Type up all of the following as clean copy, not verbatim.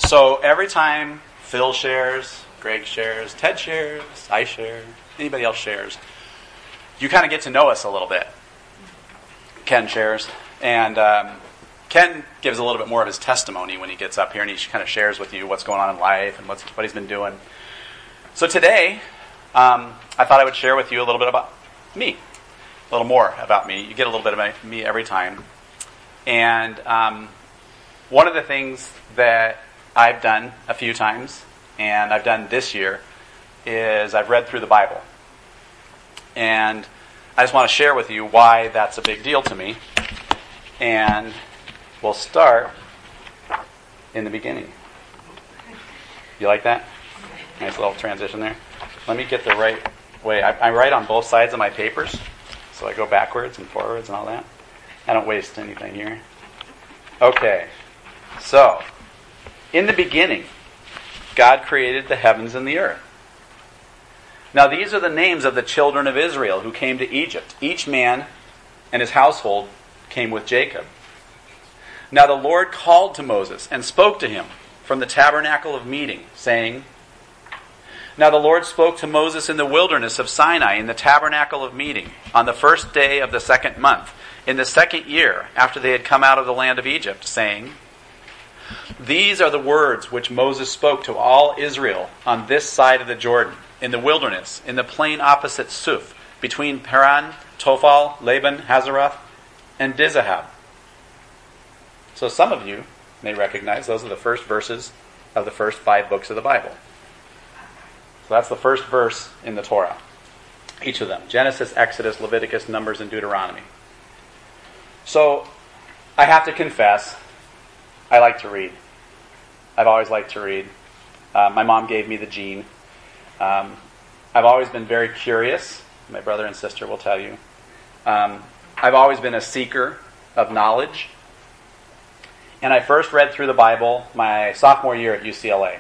So every time Phil shares, Greg shares, Ted shares, I share, anybody else shares, you kind of get to know us a little bit. Ken shares. And Ken gives a little bit more of his testimony when he gets up here, and he kind of shares with you what's going on in life and what he's been doing. So today, I thought I would share with you a little bit about me. A little more about me. You get a little bit of me every time. And one of the things that I've done a few times, and I've done this year, is I've read through the Bible. And I just want to share with you why that's a big deal to me. And we'll start in the beginning. You like that? Nice little transition there. Let me get the right way. I write on both sides of my papers, so I go backwards and forwards and all that. I don't waste anything here. Okay, so in the beginning, God created the heavens and the earth. Now these are the names of the children of Israel who came to Egypt. Each man and his household came with Jacob. Now the Lord called to Moses and spoke to him from the tabernacle of meeting, saying, Now the Lord spoke to Moses in the wilderness of Sinai in the tabernacle of meeting on the first day of the second month, in the second year after they had come out of the land of Egypt, saying, These are the words which Moses spoke to all Israel on this side of the Jordan, in the wilderness, in the plain opposite Suf, between Paran, Tophal, Laban, Hazeroth, and Dizahab. So some of you may recognize those are the first verses of the first 5 books of the Bible. So that's the first verse in the Torah. Each of them. Genesis, Exodus, Leviticus, Numbers, and Deuteronomy. So I have to confess, I like to read. I've always liked to read. My mom gave me the gene. I've always been very curious. My brother and sister will tell you. I've always been a seeker of knowledge. And I first read through the Bible my sophomore year at UCLA.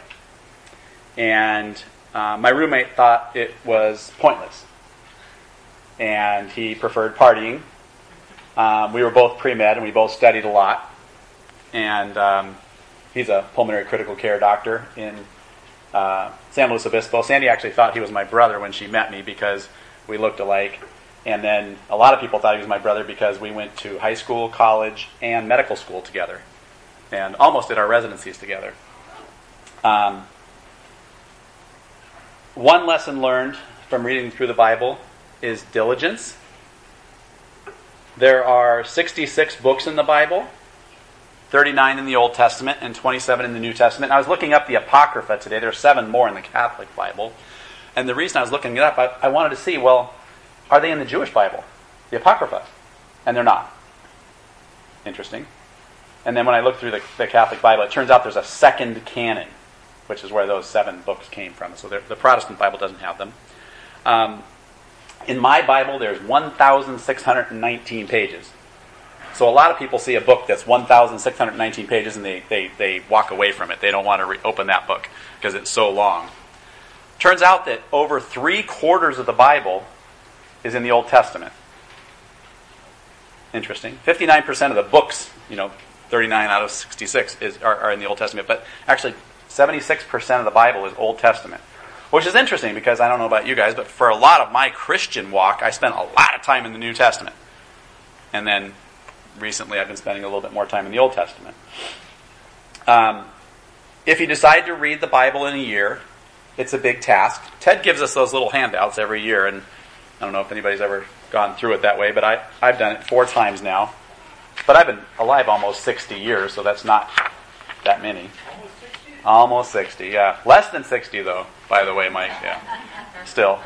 And my roommate thought it was pointless. And he preferred partying. We were both pre-med and we both studied a lot. And he's a pulmonary critical care doctor in San Luis Obispo. Sandy actually thought he was my brother when she met me because we looked alike. And then a lot of people thought he was my brother because we went to high school, college, and medical school together. And almost did our residencies together. One lesson learned from reading through the Bible is diligence. There are 66 books in the Bible, 39 in the Old Testament, and 27 in the New Testament. I was looking up the Apocrypha today. There are 7 more in the Catholic Bible. And the reason I was looking it up, I wanted to see, well, are they in the Jewish Bible? The Apocrypha. And they're not. Interesting. And then when I looked through the Catholic Bible, it turns out there's a second canon, which is where those 7 books came from. So the Protestant Bible doesn't have them. In my Bible, there's 1,619 pages. So a lot of people see a book that's 1,619 pages and they walk away from it. They don't want to open that book because it's so long. Turns out that over 3/4 of the Bible is in the Old Testament. Interesting. 59% of the books, 39 out of 66 are in the Old Testament. But actually, 76% of the Bible is Old Testament. Which is interesting because I don't know about you guys, but for a lot of my Christian walk, I spent a lot of time in the New Testament. And then recently I've been spending a little bit more time in the Old Testament. If you decide to read the Bible in a year, it's a big task. Ted gives us those little handouts every year, and I don't know if anybody's ever gone through it that way, but I've done it 4 times now. But I've been alive almost 60 years, so that's not that many. Almost 60, yeah. Less than 60, though, by the way, Mike. Yeah. Still.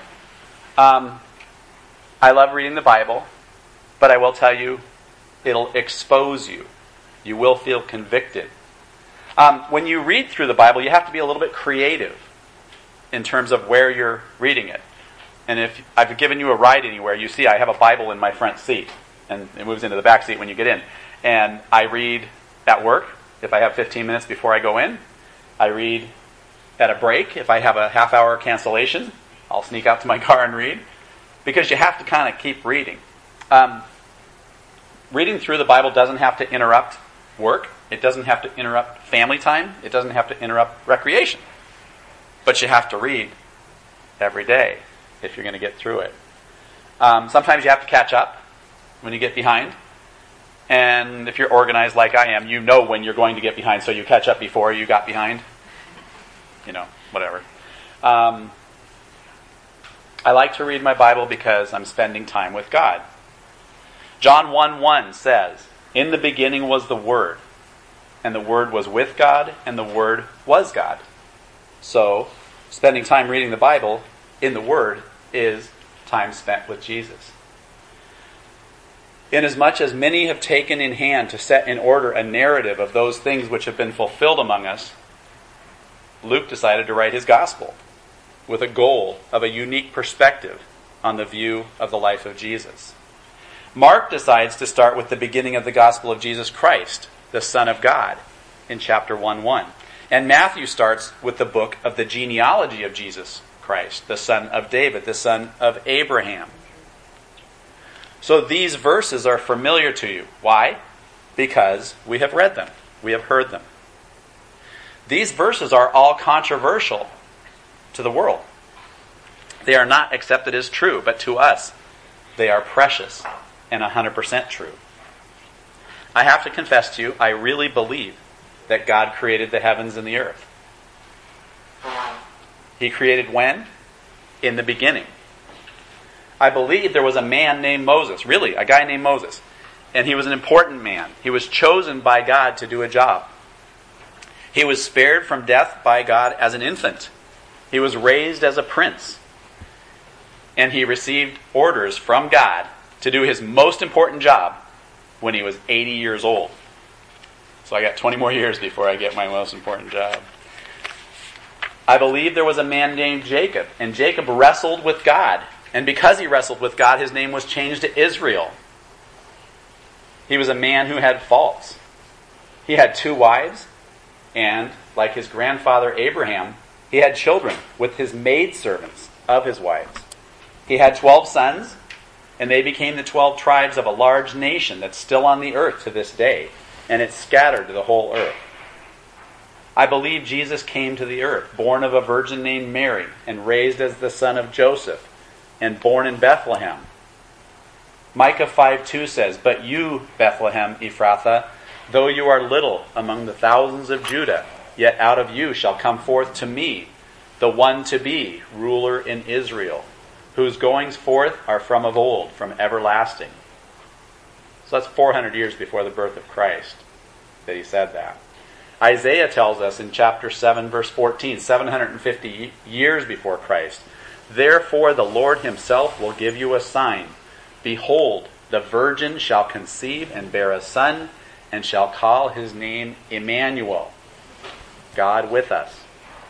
I love reading the Bible, but I will tell you, it'll expose you. You will feel convicted. When you read through the Bible, you have to be a little bit creative in terms of where you're reading it. And if I've given you a ride anywhere, you see I have a Bible in my front seat. And it moves into the back seat when you get in. And I read at work, if I have 15 minutes before I go in. I read at a break. If I have a half-hour cancellation, I'll sneak out to my car and read. Because you have to kind of keep reading. Reading through the Bible doesn't have to interrupt work. It doesn't have to interrupt family time. It doesn't have to interrupt recreation. But you have to read every day if you're going to get through it. Sometimes you have to catch up when you get behind. And if you're organized like I am, you know when you're going to get behind, so you catch up before you got behind. Whatever. I like to read my Bible because I'm spending time with God. John 1:1 says, "In the beginning was the Word, and the Word was with God, and the Word was God." So, spending time reading the Bible in the Word is time spent with Jesus. Inasmuch as many have taken in hand to set in order a narrative of those things which have been fulfilled among us, Luke decided to write his gospel with a goal of a unique perspective on the view of the life of Jesus. Mark decides to start with the beginning of the gospel of Jesus Christ, the Son of God, in chapter 1:1. And Matthew starts with the book of the genealogy of Jesus Christ, the son of David, the son of Abraham. So these verses are familiar to you. Why? Because we have read them. We have heard them. These verses are all controversial to the world. They are not accepted as true, but to us, they are precious and 100% true. I have to confess to you, I really believe that God created the heavens and the earth. He created when? In the beginning. I believe there was a man named Moses, really, a guy named Moses. And he was an important man. He was chosen by God to do a job. He was spared from death by God as an infant. He was raised as a prince. And he received orders from God to do his most important job when he was 80 years old. So I got 20 more years before I get my most important job. I believe there was a man named Jacob, and Jacob wrestled with God. And because he wrestled with God, his name was changed to Israel. He was a man who had faults. He had 2 wives, and like his grandfather Abraham, he had children with his maidservants of his wives. He had 12 sons, and they became the 12 tribes of a large nation that's still on the earth to this day, and it's scattered to the whole earth. I believe Jesus came to the earth, born of a virgin named Mary, and raised as the son of Joseph, and born in Bethlehem. Micah 5:2 says, "But you, Bethlehem Ephrathah, though you are little among the thousands of Judah, yet out of you shall come forth to me the one to be ruler in Israel, whose goings forth are from of old, from everlasting." So that's 400 years before the birth of Christ that he said that. Isaiah tells us in chapter 7, verse 14, 750 years before Christ, "Therefore the Lord himself will give you a sign. Behold, the virgin shall conceive and bear a son, and shall call his name Emmanuel," God with us.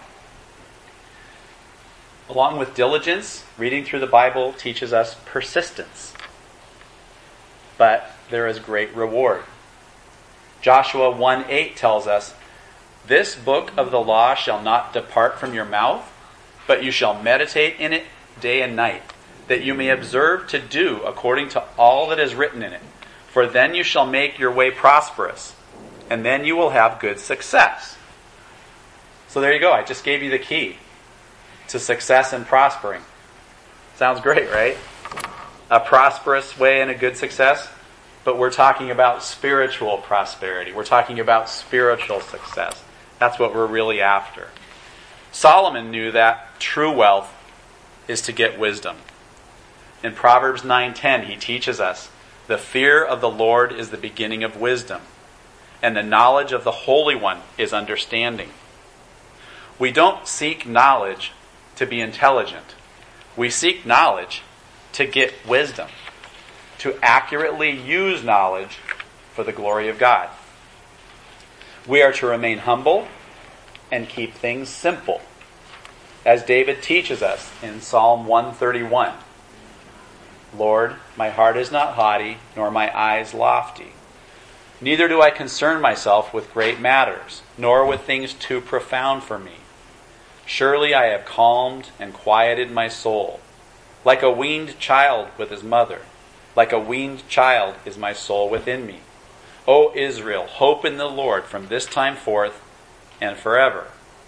Along with diligence, reading through the Bible teaches us persistence. But there is great reward. Joshua 1:8 tells us, "This book of the law shall not depart from your mouth, but you shall meditate in it day and night, that you may observe to do according to all that is written in it. For then you shall make your way prosperous, and then you will have good success." So there you go. I just gave you the key to success and prospering. Sounds great, right? A prosperous way and a good success. But we're talking about spiritual prosperity. We're talking about spiritual success. That's what we're really after. Solomon knew that true wealth is to get wisdom. In Proverbs 9:10, he teaches us, "The fear of the Lord is the beginning of wisdom, and the knowledge of the Holy One is understanding." We don't seek knowledge to be intelligent. We seek knowledge to get wisdom, to accurately use knowledge for the glory of God. We are to remain humble and keep things simple, as David teaches us in Psalm 131. "Lord, my heart is not haughty, nor my eyes lofty. Neither do I concern myself with great matters, nor with things too profound for me. Surely I have calmed and quieted my soul. Like a weaned child with his mother, like a weaned child is my soul within me. O Israel, hope in the Lord from this time forth and forever.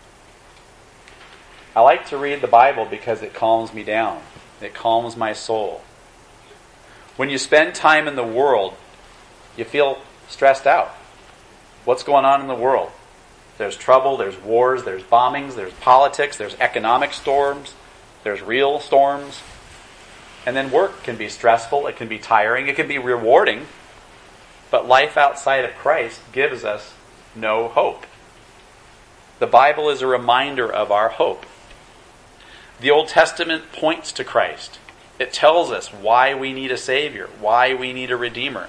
I like to read the Bible because it calms me down. It calms my soul. When you spend time in the world, you feel stressed out. What's going on in the world? There's trouble, there's wars, there's bombings, there's politics, there's economic storms, there's real storms. And then work can be stressful, it can be tiring, it can be rewarding. But life outside of Christ gives us no hope. The Bible is a reminder of our hope. The Old Testament points to Christ. It tells us why we need a Savior, why we need a Redeemer.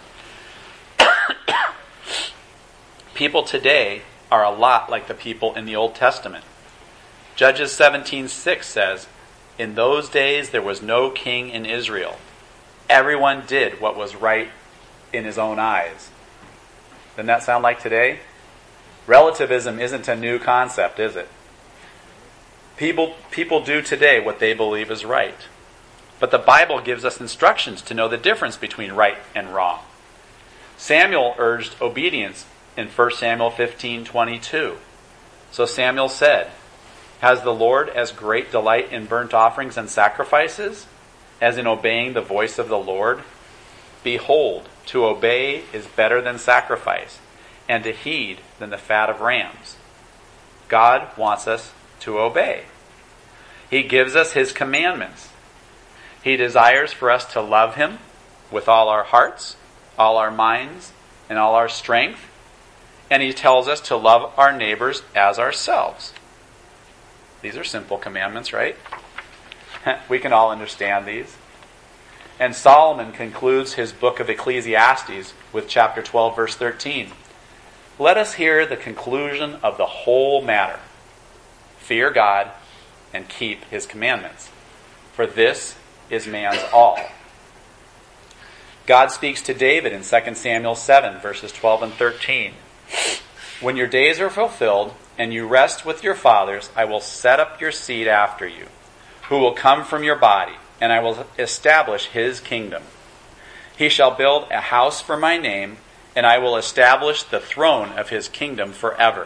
People today are a lot like the people in the Old Testament. Judges 17:6 says, "In those days there was no king in Israel. Everyone did what was right in his own eyes." Doesn't that sound like today? Relativism isn't a new concept, is it? People do today what they believe is right. But the Bible gives us instructions to know the difference between right and wrong. Samuel urged obedience in 1 Samuel 15:22. So Samuel said, "Has the Lord as great delight in burnt offerings and sacrifices as in obeying the voice of the Lord? Behold, to obey is better than sacrifice, and to heed than the fat of rams." God wants us to obey. He gives us His commandments. He desires for us to love Him with all our hearts, all our minds, and all our strength. And He tells us to love our neighbors as ourselves. These are simple commandments, right? We can all understand these. And Solomon concludes his book of Ecclesiastes with chapter 12, verse 13. Let us hear the conclusion of the whole matter. Fear God and keep His commandments, for this is man's all. God speaks to David in 2 Samuel 7, verses 12 and 13. When your days are fulfilled and you rest with your fathers, I will set up your seed after you, who will come from your body, and I will establish his kingdom. He shall build a house for my name, and I will establish the throne of his kingdom forever.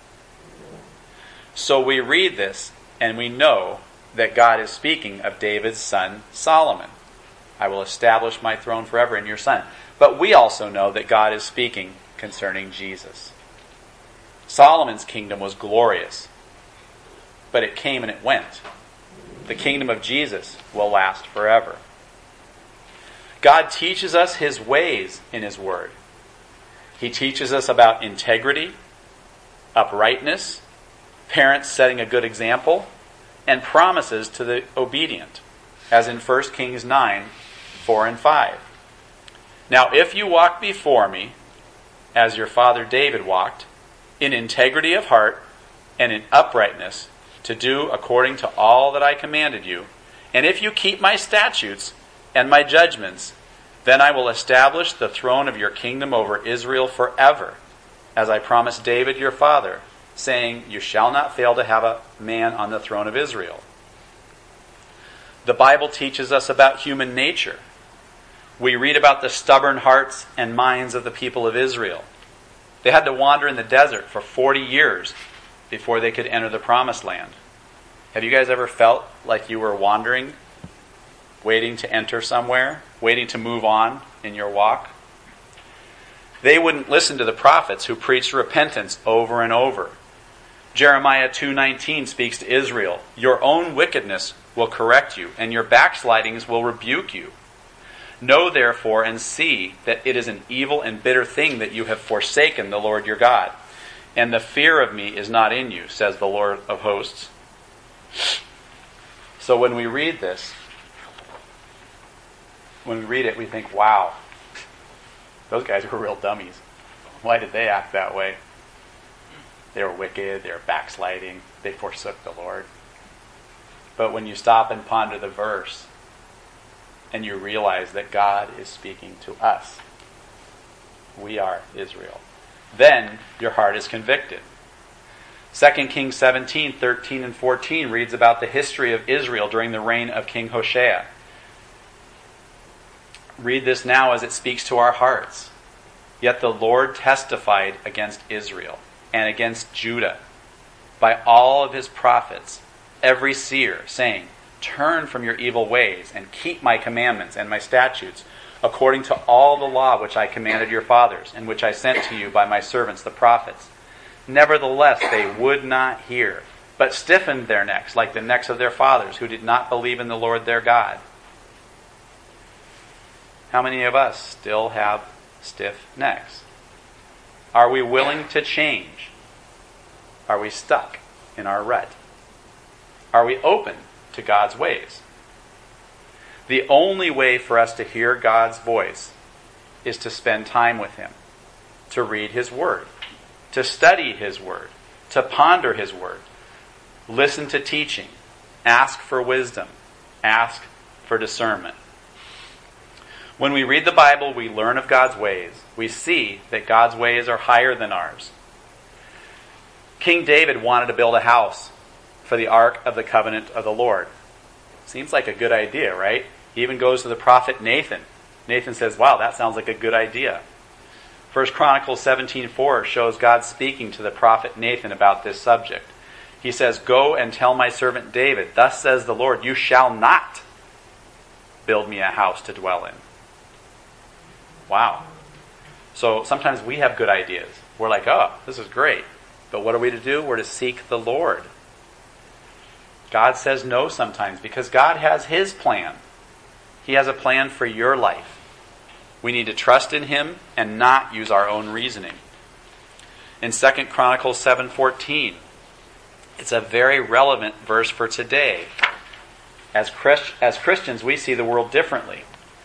So we read this, and we know that God is speaking of David's son Solomon. I will establish my throne forever in your son. But we also know that God is speaking concerning Jesus. Solomon's kingdom was glorious, but it came and it went. The kingdom of Jesus will last forever. God teaches us His ways in His Word. He teaches us about integrity, uprightness, parents setting a good example, and promises to the obedient, as in 1 Kings 9, 4 and 5. Now if you walk before me, as your father David walked, in integrity of heart and in uprightness, to do according to all that I commanded you, and if you keep my statutes and my judgments, then I will establish the throne of your kingdom over Israel forever, as I promised David your father, saying, you shall not fail to have a man on the throne of Israel. The Bible teaches us about human nature. We read about the stubborn hearts and minds of the people of Israel. They had to wander in the desert for 40 years before they could enter the promised land. Have you guys ever felt like you were wandering, waiting to enter somewhere, waiting to move on in your walk? They wouldn't listen to the prophets who preached repentance over and over. Jeremiah 2:19 speaks to Israel. Your own wickedness will correct you, and your backslidings will rebuke you. Know therefore and see that it is an evil and bitter thing that you have forsaken the Lord your God. And the fear of me is not in you, says the Lord of hosts. So when we read this, when we read it, we think, wow, those guys were real dummies. Why did they act that way? They were wicked, they were backsliding, they forsook the Lord. But when you stop and ponder the verse, and you realize that God is speaking to us, we are Israel, then your heart is convicted. 2 Kings 17, 13 and 14 reads about the history of Israel during the reign of King Hoshea. Read this now as it speaks to our hearts. Yet the Lord testified against Israel and against Judah by all of his prophets, every seer, saying, Turn from your evil ways and keep my commandments and my statutes, according to all the law which I commanded your fathers, and which I sent to you by my servants the prophets. Nevertheless they would not hear, but stiffened their necks like the necks of their fathers, who did not believe in the Lord their God. How many of us still have stiff necks? Are we willing to change? Are we stuck in our rut? Are we open to God's ways? The only way for us to hear God's voice is to spend time with Him, to read His Word, to study His Word, to ponder His Word, listen to teaching, ask for wisdom, ask for discernment. When we read the Bible, we learn of God's ways. We see that God's ways are higher than ours. King David wanted to build a house for the Ark of the Covenant of the Lord. Seems like a good idea, right? He even goes to the prophet Nathan. Nathan says, wow, that sounds like a good idea. 1 Chronicles 17:4 shows God speaking to the prophet Nathan about this subject. He says, Go and tell my servant David, thus says the Lord, you shall not build me a house to dwell in. Wow. So sometimes we have good ideas. We're like, oh, this is great. But what are we to do? We're to seek the Lord. God says no sometimes because God has His plan. He has a plan for your life. We need to trust in Him and not use our own reasoning. In 2 Chronicles 7:14, it's a very relevant verse for today. As Christians, we see the world differently.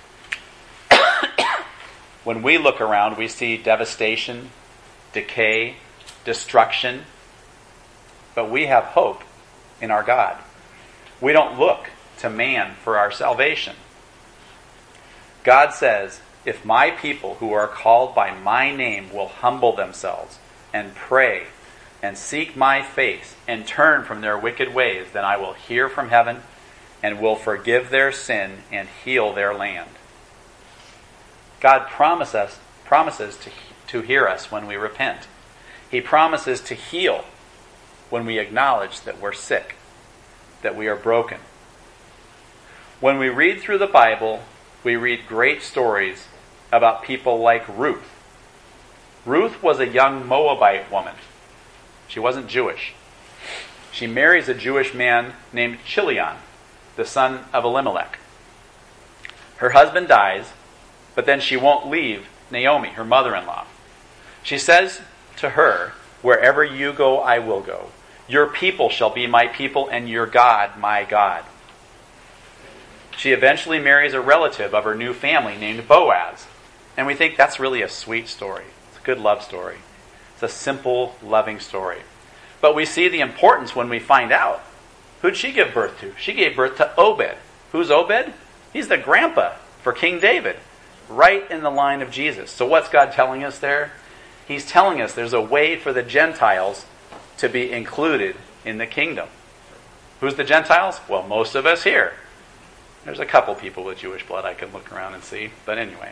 When we look around, we see devastation, decay, destruction. But we have hope in our God. We don't look to man for our salvation. God says, if my people who are called by my name will humble themselves and pray and seek my face and turn from their wicked ways, then I will hear from heaven and will forgive their sin and heal their land. God promises to hear us when we repent. He promises to heal when we acknowledge that we're sick, that we are broken. When we read through the Bible, we read great stories about people like Ruth. Ruth was a young Moabite woman. She wasn't Jewish. She marries a Jewish man named Chilion, the son of Elimelech. Her husband dies, but then she won't leave Naomi, her mother-in-law. She says to her, wherever you go, I will go. Your people shall be my people, and your God, my God. She eventually marries a relative of her new family named Boaz. And we think that's really a sweet story. It's a good love story. It's a simple, loving story. But we see the importance when we find out. Who'd she give birth to? She gave birth to Obed. Who's Obed? He's the grandpa for King David, right in the line of Jesus. So what's God telling us there? He's telling us there's a way for the Gentiles to be included in the kingdom. Who's the Gentiles? Well, most of us here. There's a couple people with Jewish blood I can look around and see. But anyway,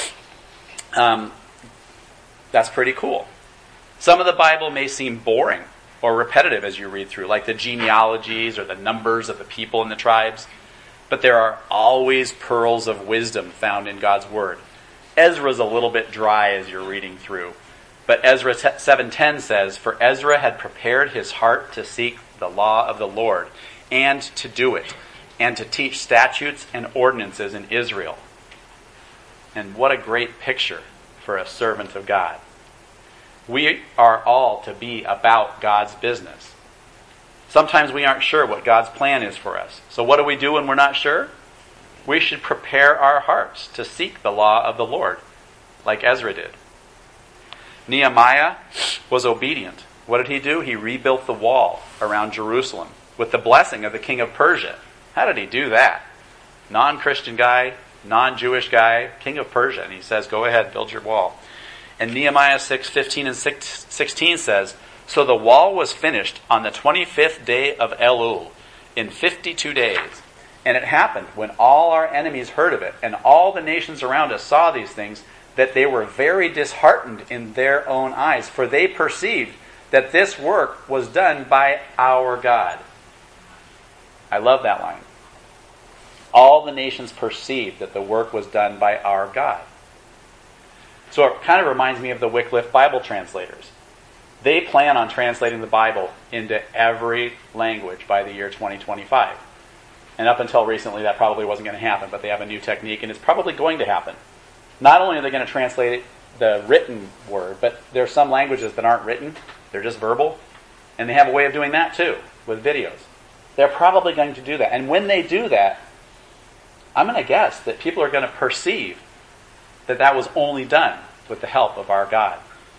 that's pretty cool. Some of the Bible may seem boring or repetitive as you read through, like the genealogies or the numbers of the people and the tribes. But there are always pearls of wisdom found in God's Word. Ezra's a little bit dry as you're reading through. But Ezra 7:10 says, For Ezra had prepared his heart to seek the law of the Lord, and to do it, and to teach statutes and ordinances in Israel. And what a great picture for a servant of God. We are all to be about God's business. Sometimes we aren't sure what God's plan is for us. So what do we do when we're not sure? We should prepare our hearts to seek the law of the Lord, like Ezra did. Nehemiah was obedient. What did he do? He rebuilt the wall around Jerusalem with the blessing of the king of Persia. How did he do that? Non-Christian guy, non-Jewish guy, king of Persia. And he says, go ahead, build your wall. And Nehemiah 6:15 and 16 says, So the wall was finished on the 25th day of Elul, in 52 days. And it happened when all our enemies heard of it, and all the nations around us saw these things, that they were very disheartened in their own eyes, for they perceived that this work was done by our God. I love that line. All the nations perceived that the work was done by our God. So it kind of reminds me of the Wycliffe Bible translators. They plan on translating the Bible into every language by the year 2025. And up until recently, that probably wasn't going to happen, but they have a new technique, and it's probably going to happen. Not only are they going to translate the written word, but there are some languages that aren't written. They're just verbal. And they have a way of doing that too, with videos. They're probably going to do that. And when they do that, I'm going to guess that people are going to perceive that that was only done with the help of our God.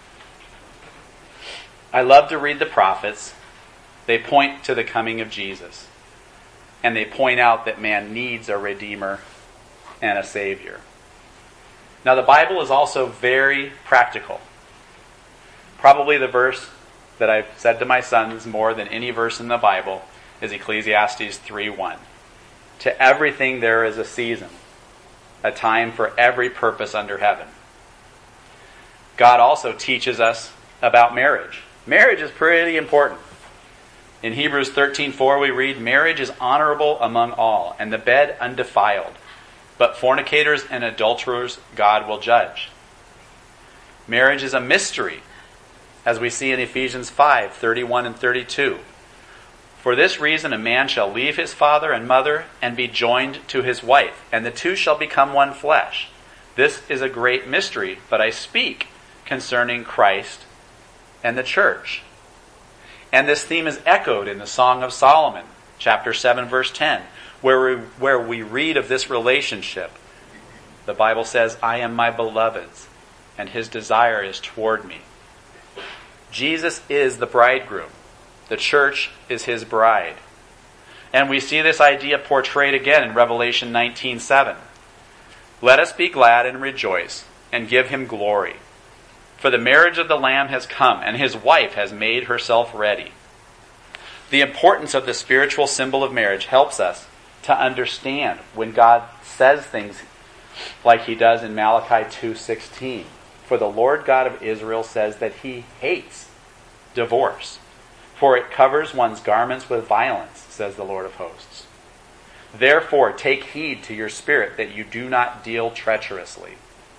I love to read the prophets. They point to the coming of Jesus. And they point out that man needs a Redeemer and a Savior. Now the Bible is also very practical. Probably the verse that I've said to my sons more than any verse in the Bible is Ecclesiastes 3:1. To everything there is a season, a time for every purpose under heaven. God also teaches us about marriage. Marriage is pretty important. In Hebrews 13:4 we read, marriage is honorable among all, and the bed undefiled. But fornicators and adulterers God will judge. Marriage is a mystery, as we see in Ephesians 5:31 and 32. For this reason a man shall leave his father and mother and be joined to his wife, and the two shall become one flesh. This is a great mystery, but I speak concerning Christ and the church. And this theme is echoed in the Song of Solomon, chapter 7, verse 10, where we read of this relationship. The Bible says, I am my beloved's, and his desire is toward me. Jesus is the bridegroom. The church is his bride. And we see this idea portrayed again in Revelation 19:7. Let us be glad and rejoice, and give him glory. For the marriage of the Lamb has come, and his wife has made herself ready. The importance of the spiritual symbol of marriage helps us to understand when God says things like he does in Malachi 2:16. For the Lord God of Israel says that he hates divorce, for it covers one's garments with violence, says the Lord of hosts. Therefore take heed to your spirit that you do not deal treacherously.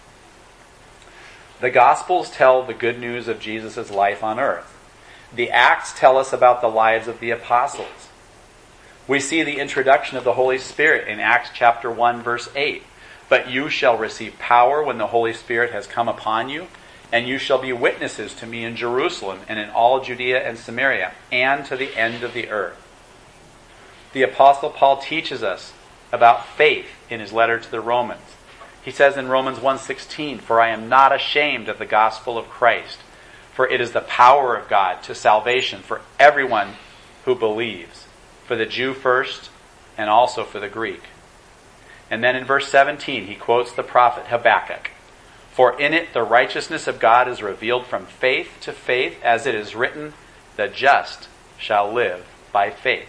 The Gospels tell the good news of Jesus' life on earth. The Acts tell us about the lives of the apostles. We see the introduction of the Holy Spirit in Acts chapter 1, verse 8. But you shall receive power when the Holy Spirit has come upon you, and you shall be witnesses to me in Jerusalem and in all Judea and Samaria, and to the end of the earth. The Apostle Paul teaches us about faith in his letter to the Romans. He says in Romans 1:16, for I am not ashamed of the gospel of Christ, for it is the power of God to salvation for everyone who believes, for the Jew first and also for the Greek. And then in verse 17 he quotes the prophet Habakkuk. For in it the righteousness of God is revealed from faith to faith, as it is written, the just shall live by faith.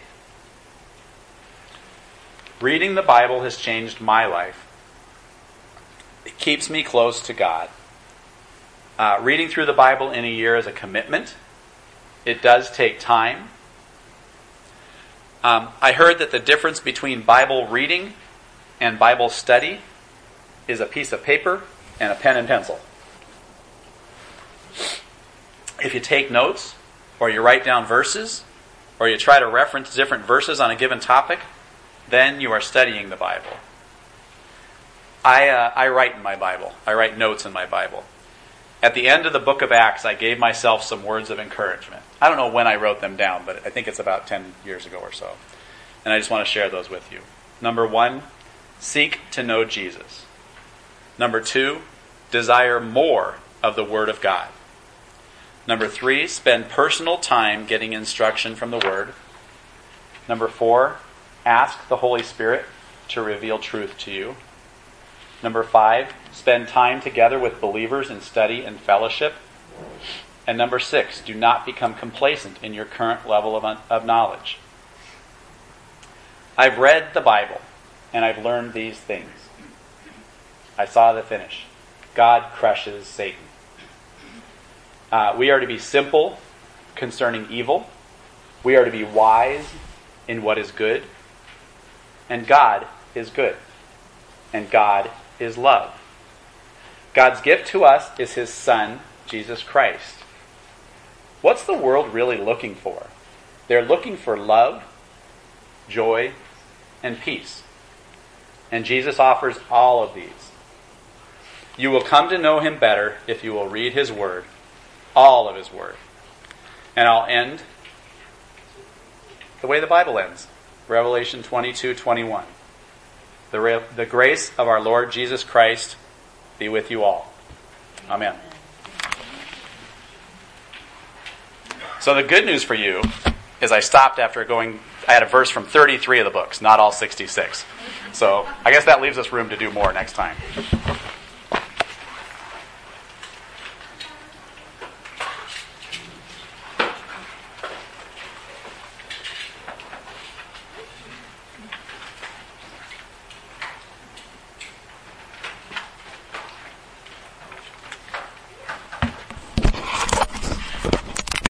Reading the Bible has changed my life. It keeps me close to God. Reading through the Bible in a year is a commitment. It does take time. I heard that the difference between Bible reading and Bible study is a piece of paper and a pen and pencil. If you take notes, or you write down verses, or you try to reference different verses on a given topic, then you are studying the Bible. I write in my Bible. I write notes in my Bible. At the end of the book of Acts, I gave myself some words of encouragement. I don't know when I wrote them down, but I think it's about 10 years ago or so. And I just want to share those with you. Number 1, seek to know Jesus. Number 2, desire more of the Word of God. Number 3, spend personal time getting instruction from the Word. Number 4, ask the Holy Spirit to reveal truth to you. Number 5, spend time together with believers in study and fellowship. And number 6, do not become complacent in your current level of knowledge. I've read the Bible, and I've learned these things. I saw the finish. God crushes Satan. We are to be simple concerning evil. We are to be wise in what is good. And God is good. And God is love. God's gift to us is His Son, Jesus Christ. What's the world really looking for? They're looking for love, joy, and peace. And Jesus offers all of these. You will come to know Him better if you will read His Word, all of His Word. And I'll end the way the Bible ends. Revelation 22:21. The grace of our Lord Jesus Christ be with you all. Amen. So the good news for you is I stopped after I had a verse from 33 of the books, not all 66. So I guess that leaves us room to do more next time.